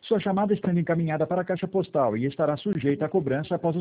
Sua chamada está encaminhada para a caixa postal e estará sujeita a cobrança após